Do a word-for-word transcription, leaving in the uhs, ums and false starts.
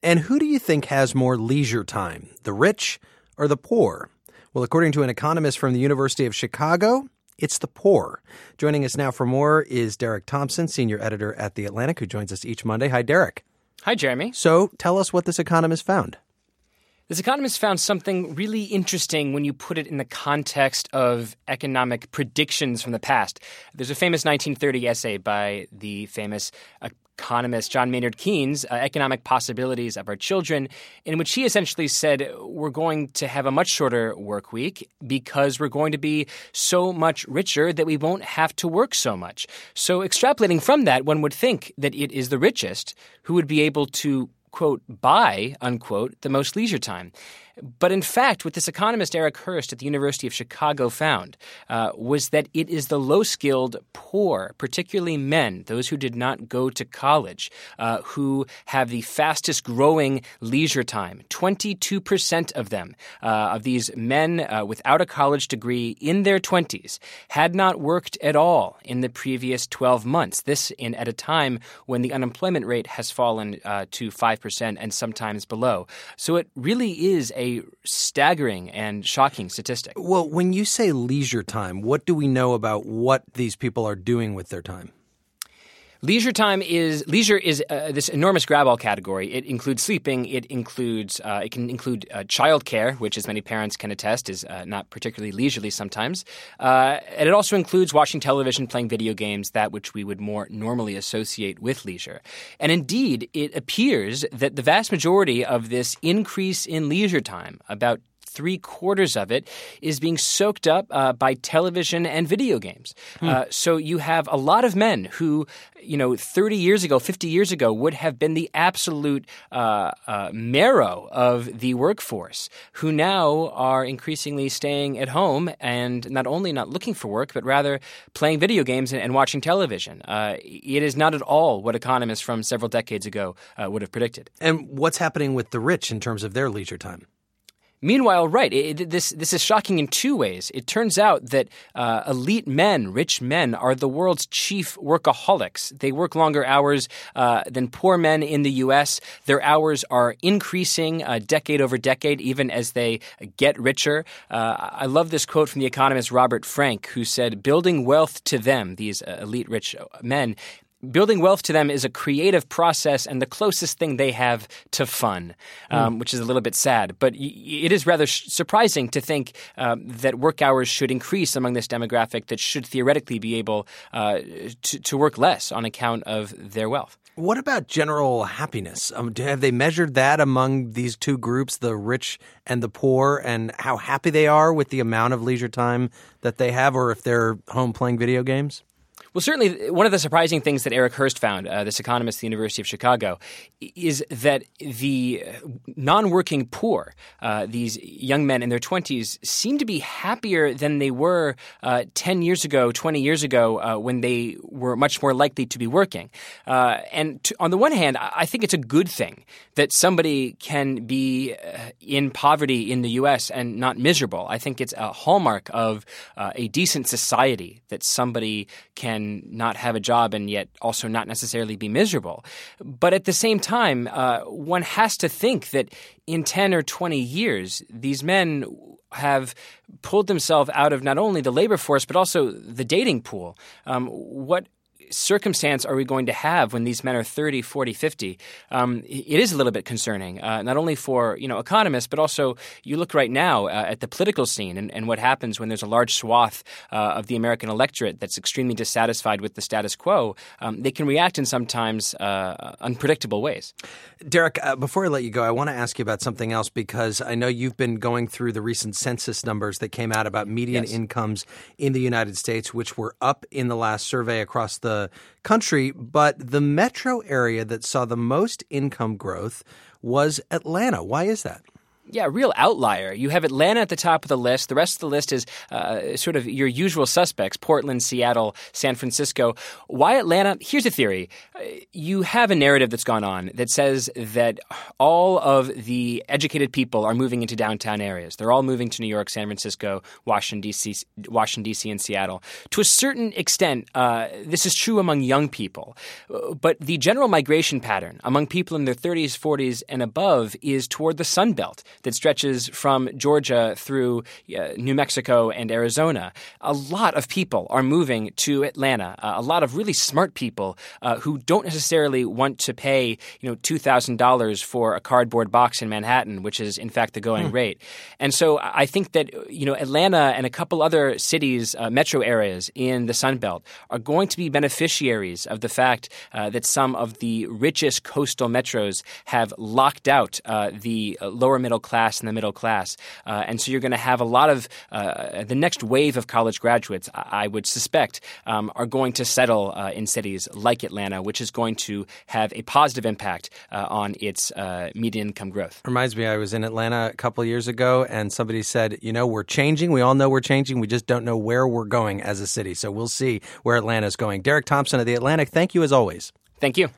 And who do you think has more leisure time, the rich or the poor? Well, according to an economist from the University of Chicago, it's the poor. Joining us now for more is Derek Thompson, senior editor at The Atlantic, who joins us each Monday. Hi, Derek. Hi, Jeremy. So tell us what this economist found. This economist found something really interesting when you put it in the context of economic predictions from the past. There's a famous nineteen thirty essay by the famous economist John Maynard Keynes, uh, Economic Possibilities of Our Children, in which he essentially said we're going to have a much shorter work week because we're going to be so much richer that we won't have to work so much. So extrapolating from that, one would think that it is the richest who would be able to, quote, buy, unquote, the most leisure time. But in fact, what this economist Eric Hurst at the University of Chicago found uh, was that it is the low-skilled poor, particularly men, those who did not go to college, uh, who have the fastest-growing leisure time. twenty-two percent of them, uh, of these men uh, without a college degree in their twenties, had not worked at all in the previous twelve months. This in at a time when the unemployment rate has fallen uh, to five percent and sometimes below. So it really is a staggering and shocking statistic. Well, when you say leisure time, what do we know about what these people are doing with their time? Leisure time is leisure is uh, this enormous grab-all category. It includes sleeping. It includes uh, it can include uh, childcare, which, as many parents can attest, is uh, not particularly leisurely sometimes. Uh, and it also includes watching television, playing video games, that which we would more normally associate with leisure. And indeed, it appears that the vast majority of this increase in leisure time, about three quarters of it, is being soaked up uh, by television and video games. Hmm. Uh, so you have a lot of men who, you know, thirty years ago, fifty years ago, would have been the absolute uh, uh, marrow of the workforce, who now are increasingly staying at home and not only not looking for work, but rather playing video games and, and watching television. Uh, it is not at all what economists from several decades ago uh, would have predicted. And what's happening with the rich in terms of their leisure time? Meanwhile, right, it, it, this this is shocking in two ways. It turns out that uh, elite men, rich men, are the world's chief workaholics. They work longer hours uh, than poor men in the U S. Their hours are increasing uh, decade over decade, even as they get richer. Uh, I love this quote from the economist Robert Frank, who said, "Building wealth to them," these uh, elite rich men, building wealth to them is a creative process and the closest thing they have to fun, um, mm. which is a little bit sad. But y- it is rather sh- surprising to think um, that work hours should increase among this demographic that should theoretically be able uh, to, to work less on account of their wealth. What about general happiness? Um, have they measured that among these two groups, the rich and the poor, and how happy they are with the amount of leisure time that they have, or if they're home playing video games? Well, certainly one of the surprising things that Eric Hurst found, uh, this economist at the University of Chicago, is that the non-working poor, uh, these young men in their twenties, seem to be happier than they were uh, ten years ago, twenty years ago, uh, when they were much more likely to be working. Uh, and to, on the one hand, I think it's a good thing that somebody can be uh, in poverty in the U S and not miserable. I think it's a hallmark of uh, a decent society that somebody can not have a job and yet also not necessarily be miserable. But at the same time, uh, one has to think that in ten or twenty years, these men have pulled themselves out of not only the labor force, but also the dating pool. Um, what circumstance are we going to have when these men are thirty, forty, fifty? Um, it is a little bit concerning, uh, not only for, you know, economists, but also you look right now uh, at the political scene and, and what happens when there's a large swath uh, of the American electorate that's extremely dissatisfied with the status quo. Um, they can react in sometimes uh, unpredictable ways. Derek, uh, before I let you go, I want to ask you about something else, because I know you've been going through the recent census numbers that came out about median yes. incomes in the United States, which were up in the last survey across the country, but the metro area that saw the most income growth was Atlanta. Why is that? Yeah, a real outlier. You have Atlanta at the top of the list. The rest of the list is uh, sort of your usual suspects, Portland, Seattle, San Francisco. Why Atlanta? Here's a theory. You have a narrative that's gone on that says that all of the educated people are moving into downtown areas. They're all moving to New York, San Francisco, Washington, D C, Washington, D C, and Seattle. To a certain extent, uh, this is true among young people. But the general migration pattern among people in their thirties, forties, and above is toward the Sun Belt that stretches from Georgia through uh, New Mexico and Arizona. A lot of people are moving to Atlanta. Uh, a lot of really smart people uh, who don't necessarily want to pay, you know, two thousand dollars for a cardboard box in Manhattan, which is in fact the going hmm. rate. And so I think that, you know, Atlanta and a couple other cities, uh, metro areas in the Sun Belt are going to be beneficiaries of the fact uh, that some of the richest coastal metros have locked out uh, the lower middle class and the middle class. Uh, and so you're going to have a lot of uh, the next wave of college graduates, I would suspect, um, are going to settle uh, in cities like Atlanta, which is going to have a positive impact uh, on its uh, median income growth. Reminds me, I was in Atlanta a couple of years ago and somebody said, you know, we're changing. We all know we're changing. We just don't know where we're going as a city. So we'll see where Atlanta is going. Derek Thompson of The Atlantic, thank you as always. Thank you.